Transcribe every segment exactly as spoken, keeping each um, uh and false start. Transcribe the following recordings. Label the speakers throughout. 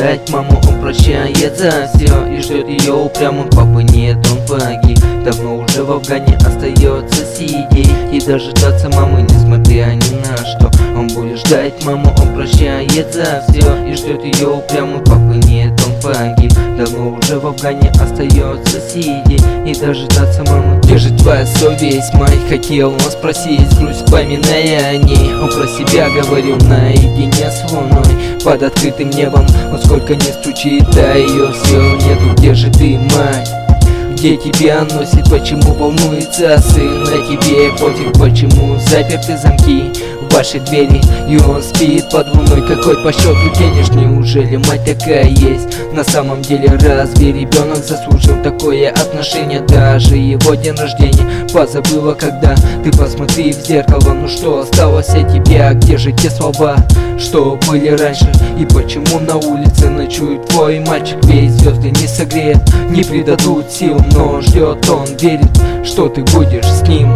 Speaker 1: ждать маму, он прощает за все и ждет ее упрямо, папы нет, он погиб. Давно уже в Афгане остается сидеть и дожидаться мамы, несмотря ни на что. Он будет ждать маму, он прощает за все и ждет ее упрямо, папы нет, он погиб. Давно уже в Афгане остается сидеть и дожидаться мамы. Где же твоя совесть, мать? Хотел он спросить, грусть вспоминая о ней. Он про себя говорил наедине с луной под открытым небом. Он сколько не стучит, а ее все нету. Где же ты, мать? Где тебя носит, почему волнуется сын? На тебе пофиг, почему заперты замки в вашей двери, и он спит под луной. Какой по счету денеж, неужели мать такая есть? На самом деле, разве ребенок заслужил такое отношение? Даже его день рождения позабыла, когда ты посмотри в зеркало. Ну что осталось от тебя? Где же те слова, что были раньше? И почему на улице ночует твой мальчик? Ведь звезды не согреют, не придадут сил, но ждет он, верит, что ты будешь с ним.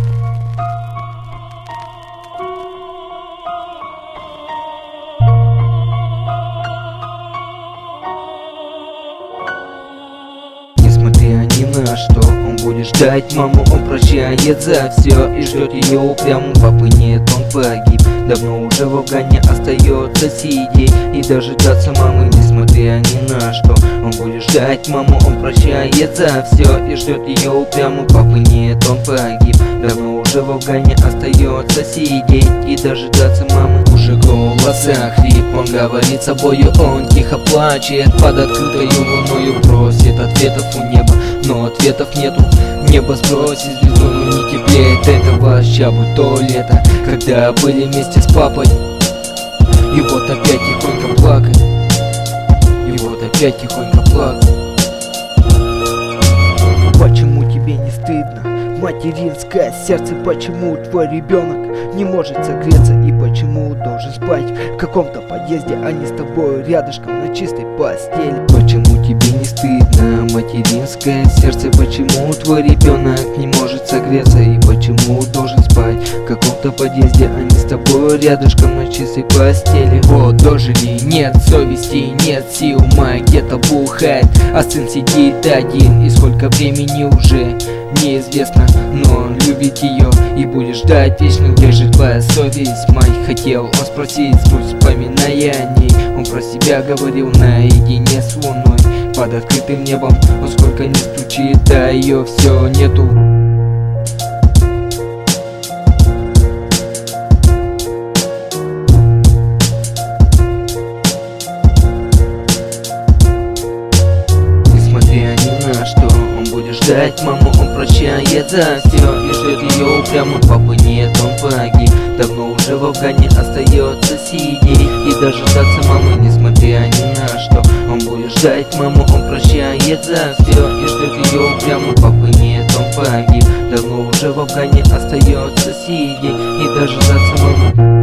Speaker 1: Несмотря ни на что, он будет ждать маму, он прощает за все и ждет ее упрямо, папы нет, он погиб. Давно уже в Афгане остается сидеть и дожидаться мамы, несмотря ни на что. Он будет ждать маму, он прощает за все и ждет ее упрямо, папы нет, он погиб. Давно уже в Афгане остается сидеть и дожидаться мамы. Уже голоса хрип, он говорит с собою, он тихо плачет под открытой луною, просит ответов у неба, но ответов нету. Небо сбросит звезду, но не теплеет этого ща, будь то лето, когда были вместе с папой. И вот опять тихонько плакать, и вот опять тихонько плакать. Почему тебе не стыдно? Материнское сердце, почему твой ребенок не может согреться? И почему должен спать в каком-то подъезде, а не с тобой рядышком на чистой постели? Почему тебе не стыдно? Материнское сердце, почему твой ребенок не может согреться? И почему должен спать в каком-то подъезде, а не с тобой рядышком на чистой постели? Вот дожили, нет совести, нет сил, мать где-то бухает, а сын сидит один. И сколько времени уже неизвестно, но он любит ее и будет ждать вечно. Где же твоя совесть, мать? Хотел он спросить, грусть вспоминая о ней. Он про себя говорил наедине с луной под открытым небом. Он сколько не стучит, а ее все нету. Несмотря ни на что, он будет ждать маму, он прощает за все и ждет ее упрямо, папы нет, он погиб. Давно уже в Афгане остается сидеть и дожидаться мамы, несмотря ни на что. Он будет ждать маму, он прощает за все и ждет ее упрямо, папы нет, он погиб. Давно уже в Афгане остается сидеть и дожидаться мамы.